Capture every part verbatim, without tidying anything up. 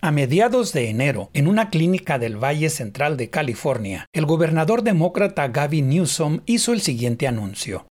A mediados de enero, en una clínica del Valle Central de California, el gobernador demócrata Gavin Newsom hizo el siguiente anuncio.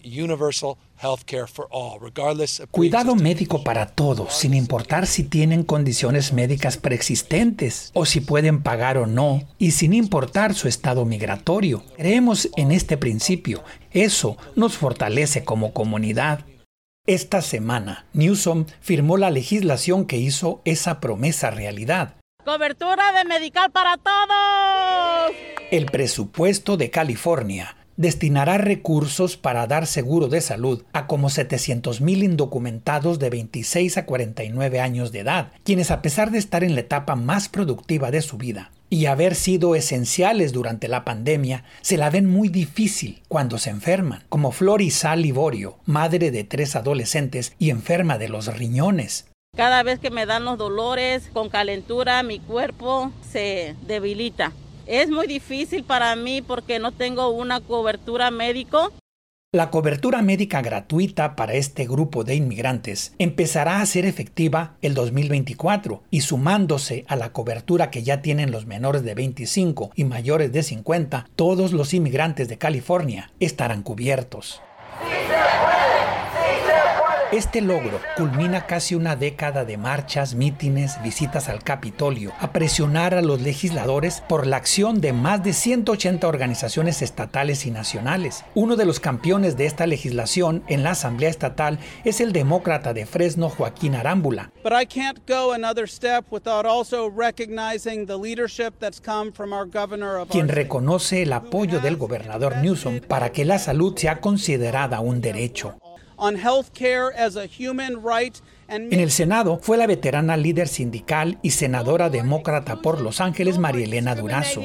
Cuidado médico para todos, sin importar si tienen condiciones médicas preexistentes o si pueden pagar o no, y sin importar su estado migratorio. Creemos en este principio. Eso nos fortalece como comunidad. Esta semana, Newsom firmó la legislación que hizo esa promesa realidad. ¡Cobertura de medical para todos! El presupuesto de California destinará recursos para dar seguro de salud a como setecientos mil indocumentados de veintiséis a cuarenta y nueve años de edad, quienes a pesar de estar en la etapa más productiva de su vida y haber sido esenciales durante la pandemia, se la ven muy difícil cuando se enferman, como Florisal Liborio, madre de tres adolescentes y enferma de los riñones. Cada vez que me dan los dolores, con calentura, mi cuerpo se debilita. Es muy difícil para mí porque no tengo una cobertura médica. La cobertura médica gratuita para este grupo de inmigrantes empezará a ser efectiva el dos mil veinticuatro y sumándose a la cobertura que ya tienen los menores de veinticinco y mayores de cincuenta, todos los inmigrantes de California estarán cubiertos. Este logro culmina casi una década de marchas, mítines, visitas al Capitolio, a presionar a los legisladores por la acción de más de ciento ochenta organizaciones estatales y nacionales. Uno de los campeones de esta legislación en la Asamblea Estatal es el demócrata de Fresno, Joaquín Arámbula. But I can't go another step without also recognizing the leadership that's come from our governor of quien reconoce el apoyo del gobernador Newsom para que la salud sea considerada un derecho. On healthcare as a human right. En el Senado fue la veterana líder sindical y senadora demócrata por Los Ángeles, María Elena Durazo.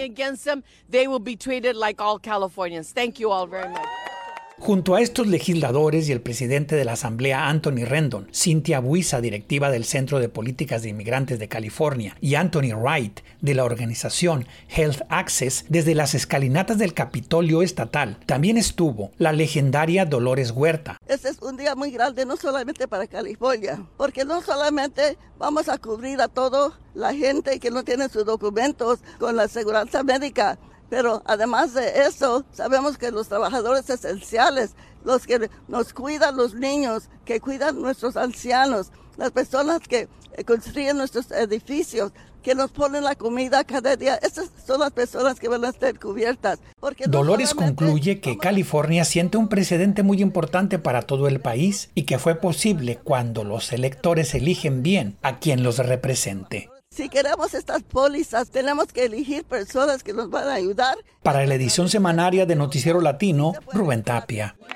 Junto a estos legisladores y el presidente de la Asamblea, Anthony Rendon, Cynthia Buiza, directiva del Centro de Políticas de Inmigrantes de California, y Anthony Wright, de la organización Health Access, desde las escalinatas del Capitolio Estatal, también estuvo la legendaria Dolores Huerta. Este es un día muy grande, no solamente para California, porque no solamente vamos a cubrir a toda la gente que no tiene sus documentos con la seguridad médica, pero además de eso, sabemos que los trabajadores esenciales, los que nos cuidan los niños, que cuidan nuestros ancianos, las personas que construyen nuestros edificios, que nos ponen la comida cada día, esas son las personas que van a estar cubiertas. Porque no Dolores concluye que California siente un precedente muy importante para todo el país y que fue posible cuando los electores eligen bien a quien los represente. Si queremos estas pólizas, tenemos que elegir personas que nos van a ayudar. Para la edición semanaria de Noticiero Latino, Rubén Tapia.